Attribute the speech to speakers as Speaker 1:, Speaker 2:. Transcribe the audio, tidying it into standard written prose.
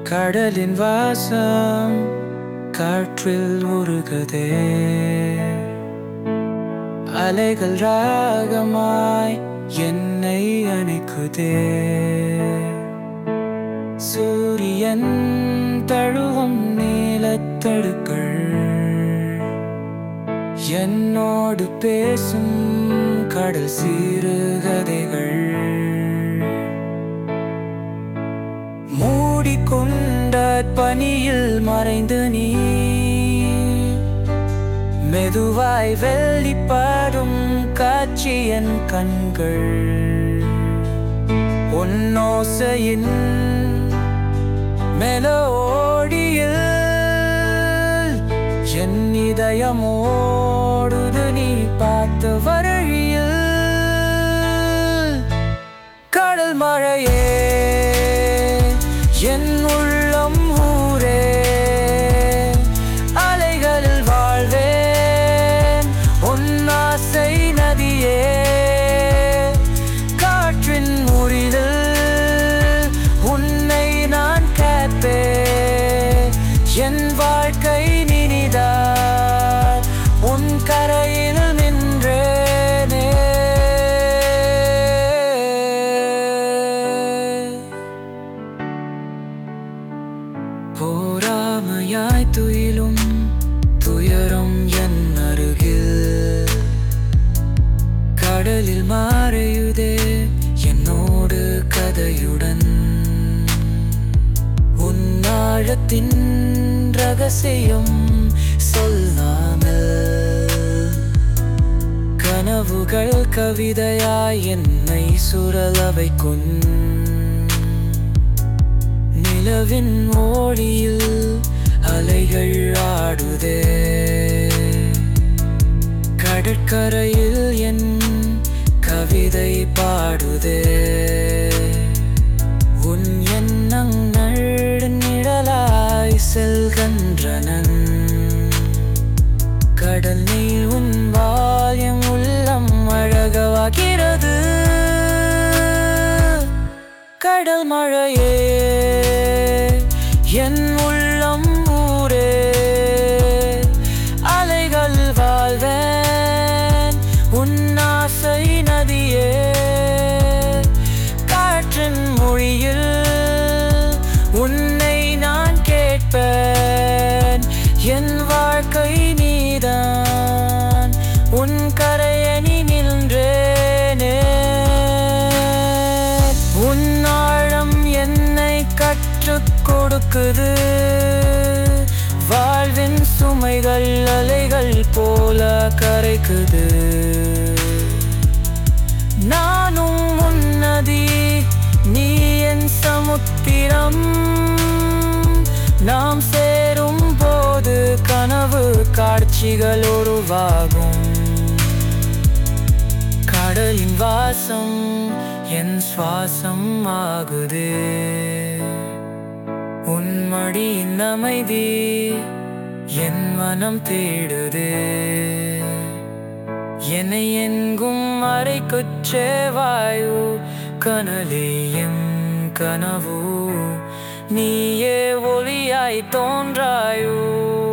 Speaker 1: கடலின் வாசம் காற்றில் உருகுதே, அலைகள் ராகமாய் என்னை அணைக்குதே. சூரியன் தழுவும் நீலத்தடுக்கள் என்னோடு பேசும் கடல் சிறுகதைகள். மூடிக்கொண்ட பனியில் மறைந்து நீ மெதுவாய் வெளிப்படும் காட்சி என் கண்கள். உன்னோசையின் மெலோடியில் என் இதயம் ஓடுது நீ பார்த்த வழியில். கடல் மழையே என் உள்ளம் ஊரே, அலைகளில் வாழ்வேன் உன் ஆசை நதியே. காற்றின் முறிதல் உன்னை நான் கேட்பேன், என் வாழ்க்கை நினிதார் உன் கரையில் நின்றேனே. போராமையாய் துயிலும் துயரம் என் அருகில், கடலில் மாறையுதே என்னோடு கதையுடன். உன் ஆழத்தின் ரகசியம் சொல்லாமல் கனவுகள் கவிதையாய் என்னை சுழல வைக்கும். நிலவின் ஒளியில் அலைகள் ஆடுதே, கடற்கரையில் என் கவிதை பாடுதே. உன் எண்ணங்கள் நிழலாய் செல்கின்றனன், கடல் நீர் உன் வாயம் உள்ளம் அழகவாகிறது. கடல் மழையே என் உள்ளம் ஊரே, அலைகள் வாழ்வேன் உன் ஆசை நதியே. காற்றின் மொழியில் உன்னை நான் கேட்பேன், என் வாழ்க்கை நீதான் உன் கரையணி நின்றேனே. உன் ஆழம் என்னை கற்றுக் கொடுக்குது, வாழ்வின் சுமைகள் அலைகள் போல கரைக்குது. நானும் உன் நதி நீ என் சமுத்திரம், நாம் சேரும் போது கனவு காட்சிகள் உருவாகும். கடலின் வாசம் என் சுவாசம் ஆகுதே, உன் மடியின் அமைதி என் மனம் தேடுதே. என்னை எங்கும் மறைக்குச்சே வாயு கனலே என் கனவு, நீயே ஒளியாய் தோன்றாயோ.